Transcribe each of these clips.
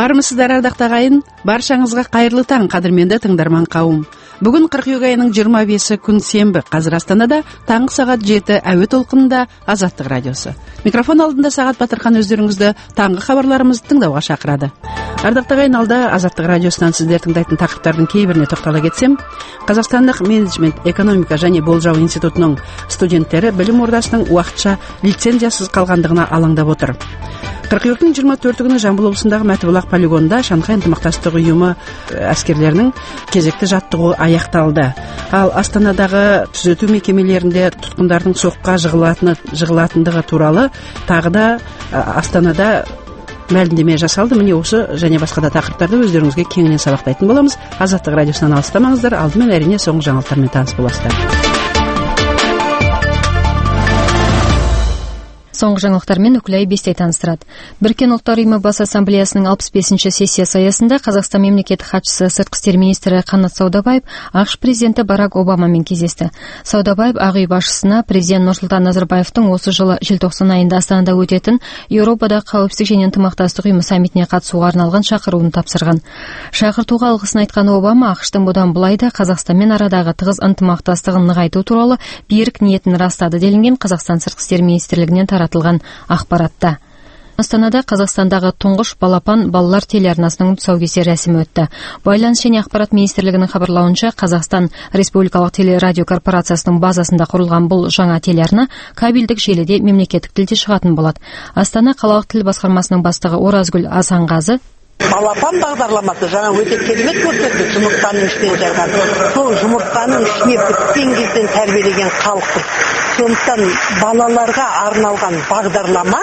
Армысыздар, ардактуу агайын, баршаңызга кайырлуу таң, кадырменди тыңдарман кауым. Бүгүн кыркүйек айынын 25 күн сенби, азыр Астанада таңкы саат 7 әуе толкунунда Азаттык радиосу. Микрофон алдында Сагат Батырхан өздөрүңүздү таңкы кабарларыбызды тыңдауга чакырады. Ардактуу агайын, алда Азаттык радиосунан сиздер тыңдайтын тақырыптардын кейбирине токтоло кетсем, Казакстандык менеджмент, экономика жана болжоо институтунун студенттери билим ордасынын убакытча лицензиясыз калгандыгына алаңдап отур. Кыркүйектүн 24 күнү Жамбыл облусундагы Мәтибулак полигонунда Шанхай ынтымакташтык уюму аскерлеринин кезекти жаттыгуу аякталды. Ал Астанадагы түзөтүү мекемелеринде туткундардын сокка жыгылатындыгы тууралуу тагы да Астанада маалимдеме жасалды. Міне осы және басқа да тақырыптарды өздеріңізге кеңінен сабақтайтын боламыз. Азаттык радиосунан алыстамаңыздар. Алдымен әрине соңғы жаңалықтармен таныс боласыздар. Соңғы жаңалықтармен Үкілай Бестей таныстырады. Біріккен ұлттар ұйымы бас ассамблеясының 65-ші сессиясы аясында Қазақстан мемлекеттік хатшысы сыртқы істер министрі Қанат Саудабаев ақш президенті Барак Обамамен кездесті. Саудабаев Ақ үй басшысына президент Нұрсұлтан Назарбаевтың осы жылы желтоқсан айында Астанада өтетін Еуропадағы қауіпсіздік және ынтымақтастық ұйымы саммитіне қатысуға арналған шақыруын тапсырған. Шақыртуға алғысын айтқан Обама ақштың бұдан былай да Қазақстанмен арадағы тығыз ынтымақтастығын нығайту туралы берік ниетін растады делінген Қазақстан сыртқы істер министрлігінен таратылған ақпаратта. Астанада Қазақстандағы тұңғыш балапан балалар телеарнасының тұсаукесер рәсімі өтті. Байланыс және ақпарат министрлігінің хабарлауынша, Қазақстан Республикалық телерадио корпорациясының базасында құрылған бұл жаңа телеарна кабельдік желіде мемлекеттік тілде шығатын болады. Астана қалалық тіл басқармасының бастығы Оразгүл Асанғазы балапан бағдарламасы жаңа өте керемет көрсетті. Жұмыртқаның ішінен жарған. Сол жұмыртқаның ішіне біткен кезден тәрбиелеген халықпыз. Сондықтан балаларға арналған бағдарлама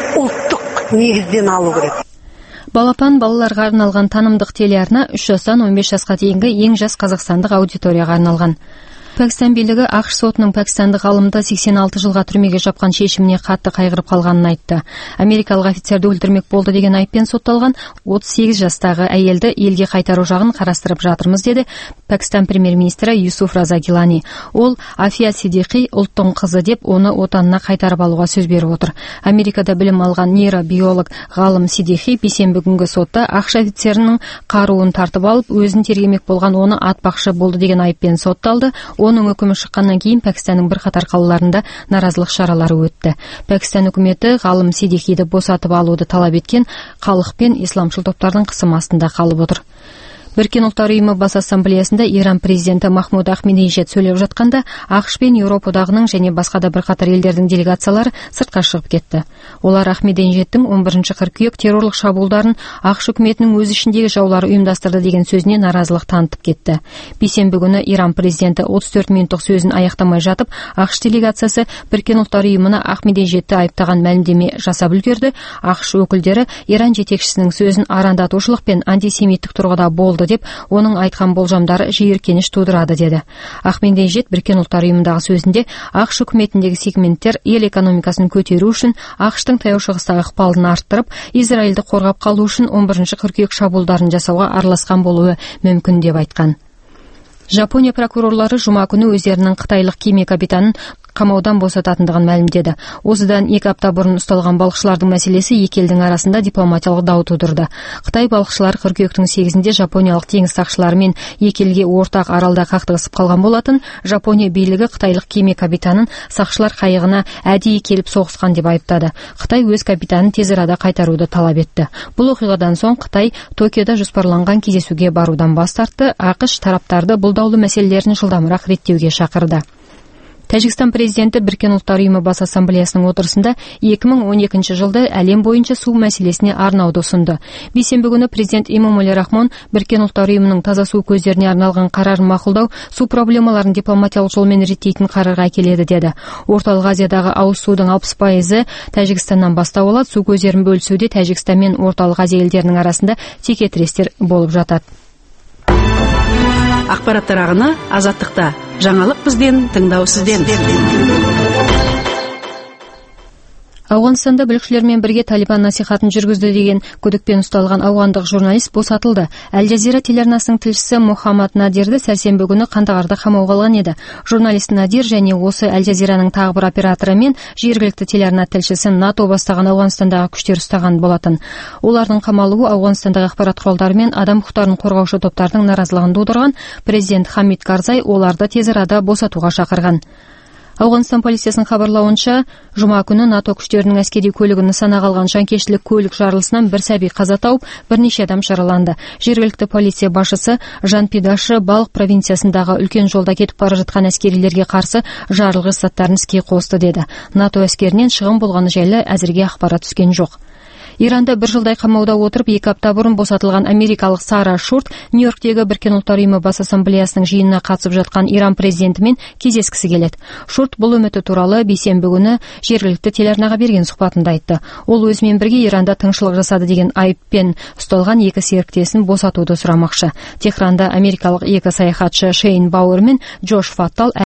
ұлттық негізден алу керек. Балапан балаларға арналған танымдық телеарна 3 жастан 15 жасқа дейінгі ең жас қазақстандық аудиторияға арналған. Пәкістан билігі ақш сотының пәкістандық ғалымды 86 жылға түрмеге жапқан шешіміне қатты қайғырып қалғанын айтты. Америкалық офицерді өлтірмек болды деген айыппен сотталған 38 жастағы әйелді елге қайтару жағын қарастырып жатырмыз, деді Пәкістан премьер-министрі Юсуф Раза Гилани. Ол Афия Сидиқи ұлттың қызы деп, оны отанына қайтарып алуға сөз беріп отыр. Америкада білім алған нейробиолог ғалым Сидиқи бейсенбі күнгі сотта ақш офицерінің қаруын тартып алып, өзін тергемек болған оны атпақшы болды деген айыппен сотталды. Оның үкімі шыққаннан кейін Пәкістанның бірқатар қалаларында наразылық шаралары өтті. Пәкістан үкіметі ғалым Сидиқиді босатып алуды талап еткен, халық пен исламшыл топтардың қысым астында қалып отыр. Біріккен ұлттар ұйымы бас ассамблеясында Иран президенті Махмуд Ахмединежад сөйлеп жатқанда, ақш пен Еуропа одағының және басқа да бірқатар елдердің делегациялары сыртқа шығып кетті. Олар Ахмединежадтың 11 қыркүйек террорлық шабуылдарын ақш үкіметінің өз ішіндегі жаулары ұйымдастырды деген сөзіне наразылық танытып кетті. Бейсенбі күні Иран президенті 34 минуттық сөзін аяқтамай жатып, ақш делегациясы Біріккен ұлттар ұйымына Ахмединежадты айыптаған мәлімдеме жасап үлгерді. ақш өкілдері Иран жетекшісінің сөзін арандатушылық пен антисемиттік тұрғыда болды деп, оның айтқан болжамдары жиіркеніш тудырады, деді. Ахмединежад Біріккен ұлттар ұйымындағы сөзінде ақш үкіметіндегі сегменттер ел экономикасын көтеру үшін, ақштың таяу шығыстағы ықпалын арттырып, Израильді қорғап қалу үшін 11 қыркүйек шабуылдарын жасауға араласқан болуы мүмкін деп айтқан. Жапония прокурорлары жұма күні өздерінің қытайлық кеме капитанын қамаудан босататындығын мәлімдеді. Осыдан 2 апта бұрын ұсталған балықшылардың мәселесі екі елдің арасында дипломатиялық дау тудырды. Қытай балықшылары қыркүйектің 8-інде жапониялық теңіз сақшыларымен екі елге ортақ аралда қақтығысып қалған болатын. Жапония билігі қытайлық кеме капитанын сақшылар қайығына әдейі келіп соғысқан деп айыптады. Қытай өз капитанын тез арада қайтаруды талап етті. Бұл оқиғадан соң Қытай Токиода жоспарланған кездесуге барудан бас тартты. ақш тараптарды бұл даулы мәселелерін жылдамырақ реттеуге шақырды. Тәжікстан президенті Біріккен ұлттар ұйымы бас ассамблеясының отырысында 2012 жылды әлем бойынша су мәселесіне арнауды ұсынды. Бейсенбі күні президент Эмомали Рахмон Біріккен ұлттар ұйымының таза су көздеріне арналған қарарын мақұлдау су проблемаларын дипломатиялық жолмен реттейтін қарарға әкеледі, деді. Орталық Азиядағы ауыз судың 60% Тәжікстаннан бастау алады. Су көздерін бөлісуде Тәжікстан мен Орталық Азия елдерінің арасында текетірестер болып жатады. Ақпараттар ағыны Азаттықта. Жаңалық бізден, тыңдау сізден. Ауғанстанда бүлікшілермен бірге Талибан насихатын жүргізді деген күдікпен ұсталған ауғандық журналист босатылды. Аль-Джазира телеарнасының тілшісі Мухаммад Надирді сәрсенбі күні Қандағарда қамауға алған еді. Журналист Надир және осы Аль-Джазираның тағы бір операторы мен жергілікті телеарна тілшісі НАТО бастаған Ауғанстандағы күштер ұстаған болатын. Олардың қамалуы Ауғанстандағы ақпарат құралдары мен адам құқықтарын қорғаушы топтардың наразылығын тудырған. Президент Хамид Карзай оларды тез арада босатуға шақырған. Ауғанстан полициясының хабарлауынша, жұма күні НАТО күштерінің әскери көлігі нысана қалған жанкештілік көлік жарылысынан бір сәби қаза тауып, бірнеше адам жараланды. Жергілікті полиция басшысы Жан Пидашы Балық провинциясындағы үлкен жолда кетіп бара жатқан әскерилерге қарсы жарылғыш заттарын іске қосты деді. НАТО әскерінен шығын болғаны жайлы әзірге ақпарат түскен жоқ. Иранда бір жылдай қамауда отырып, 2 апта бұрын босатылған америкалық Сара Шурт Нью-Йорктегі Біріккен ұлттар ұйымы бас ассамблеясының жиынына қатысып жатқан Иран президентімен кездескісі келеді. Шурт бұл үміті туралы бейсенбі күні жергілікті телеарнаға берген сұхбатында айтты. Ол өзімен бірге Иранда тыңшылық жасады деген айыппен ұсталған 2 серіктесін босатуды сұрамақшы. Техранда америкалық 2 саяхатшы Шейн Бауэр мен Джош Фаттал